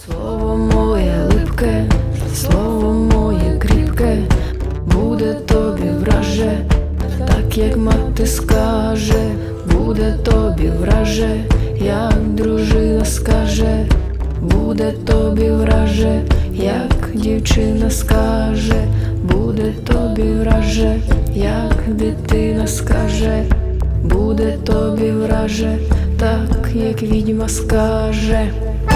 Слово моє липке, слово моє кріпке, буде тобі враже, так як мати скаже, буде тобі враже, як дружина скаже, буде тобі враже, як дівчина скаже, буде тобі враже, як дитина скаже, буде тобі враже, так як відьма скаже.